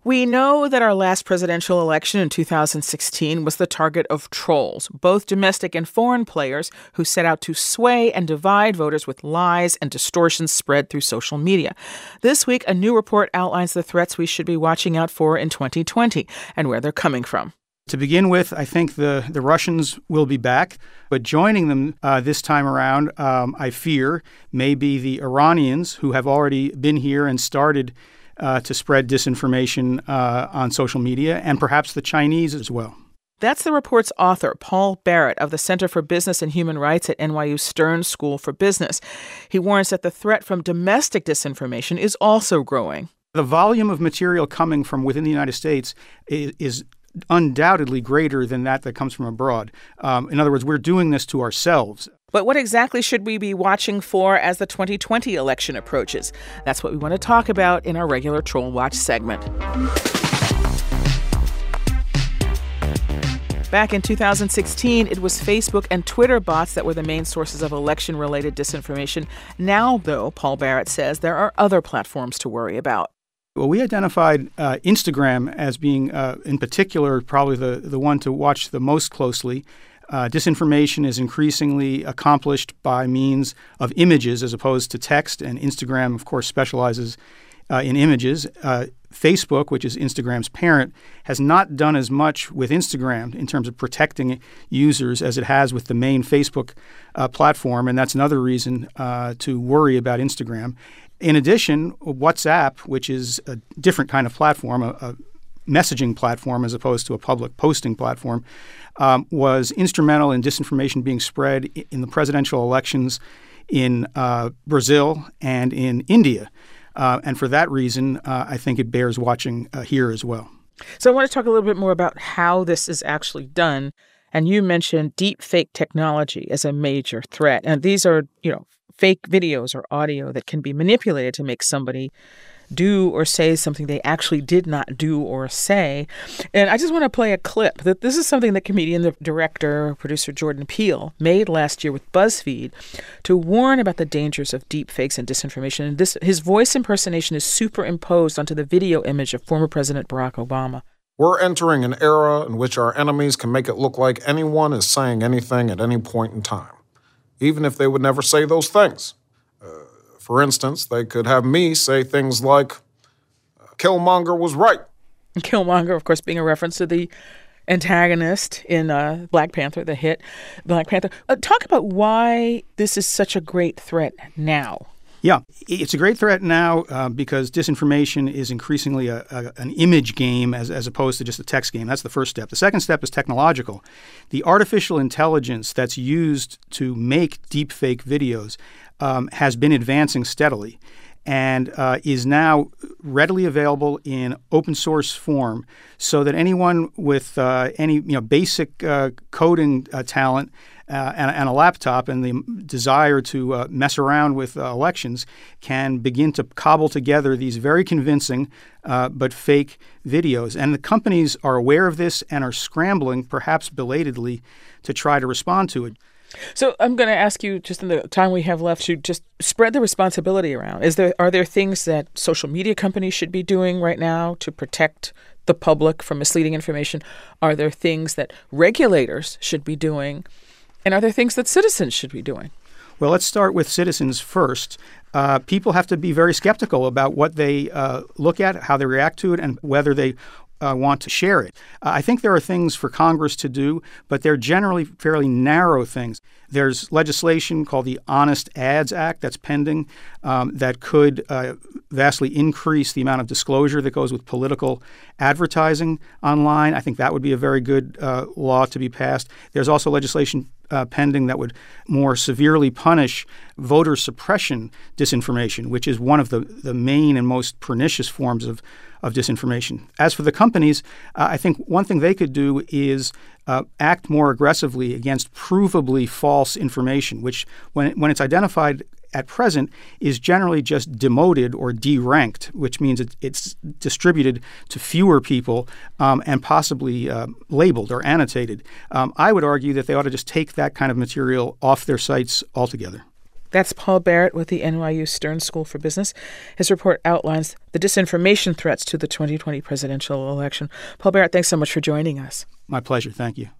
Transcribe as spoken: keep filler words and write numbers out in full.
We know that our last presidential election in two thousand sixteen was the target of trolls, both domestic and foreign players who set out to sway and divide voters with lies and distortions spread through social media. This week, a new report outlines the threats we should be watching out for in twenty twenty and where they're coming from. To begin with, I think the, the Russians will be back, but joining them uh, this time around, um, I fear, may be the Iranians who have already been here and started Uh, to spread disinformation uh, on social media, and perhaps the Chinese as well. That's the report's author, Paul Barrett, of the Center for Business and Human Rights at N Y U Stern School for Business. He warns that the threat from domestic disinformation is also growing. The volume of material coming from within the United States is, is undoubtedly greater than that that comes from abroad. Um, in other words, we're doing this to ourselves. But what exactly should we be watching for as the twenty twenty election approaches? That's what we want to talk about in our regular Troll Watch segment. Back in two thousand sixteen, it was Facebook and Twitter bots that were the main sources of election-related disinformation. Now, though, Paul Barrett says there are other platforms to worry about. Well, we identified uh, Instagram as being, uh, in particular, probably the, the one to watch the most closely. Uh, disinformation is increasingly accomplished by means of images as opposed to text, and Instagram, of course, specializes uh, in images. Uh, Facebook, which is Instagram's parent, has not done as much with Instagram in terms of protecting users as it has with the main Facebook uh, platform, and that's another reason uh, to worry about Instagram. In addition, WhatsApp, which is a different kind of platform, a, a messaging platform as opposed to a public posting platform, um, was instrumental in disinformation being spread in the presidential elections in uh, Brazil and in India. Uh, and for that reason, uh, I think it bears watching uh, here as well. So I want to talk a little bit more about how this is actually done. And you mentioned deep fake technology as a major threat. And these are, you know, fake videos or audio that can be manipulated to make somebody do or say something they actually did not do or say. And I just want to play a clip. That This is something that comedian, the director, producer Jordan Peele made last year with BuzzFeed to warn about the dangers of deep fakes and disinformation. And this, his voice impersonation is superimposed onto the video image of former President Barack Obama. We're entering an era in which our enemies can make it look like anyone is saying anything at any point in time, even if they would never say those things. Uh, for instance, they could have me say things like, Killmonger was right. Killmonger, of course, being a reference to the antagonist in uh, Black Panther, the hit Black Panther. Uh, talk about why this is such a great threat now. Yeah, it's a great threat now uh, because disinformation is increasingly a, a, an image game as, as opposed to just a text game. That's the first step. The second step is technological. The artificial intelligence that's used to make deepfake videos um, has been advancing steadily and uh, is now readily available in open source form so that anyone with uh, any you know basic uh, coding uh, talent Uh, and, and a laptop and the desire to uh, mess around with uh, elections can begin to cobble together these very convincing uh, but fake videos. And the companies are aware of this and are scrambling, perhaps belatedly, to try to respond to it. So I'm going to ask you, just in the time we have left, to just spread the responsibility around. Is there are there things that social media companies should be doing right now to protect the public from misleading information? Are there things that regulators should be doing? And are there things that citizens should be doing? Well, let's start with citizens first. Uh, people have to be very skeptical about what they uh, look at, how they react to it, and whether they uh, want to share it. Uh, I think there are things for Congress to do, but they're generally fairly narrow things. There's legislation called the Honest Ads Act that's pending um, that could uh, vastly increase the amount of disclosure that goes with political advertising online. I think that would be a very good uh, law to be passed. There's also legislation Uh, pending that would more severely punish voter suppression disinformation, which is one of the, the main and most pernicious forms of, of disinformation. As for the companies, uh, I think one thing they could do is uh, act more aggressively against provably false information, which when, when it's identified at present is generally just demoted or deranked, which means it, it's distributed to fewer people um, and possibly uh, labeled or annotated. Um, I would argue that they ought to just take that kind of material off their sites altogether. That's Paul Barrett with the N Y U Stern School for Business. His report outlines the disinformation threats to the twenty twenty presidential election. Paul Barrett, thanks so much for joining us. My pleasure. Thank you.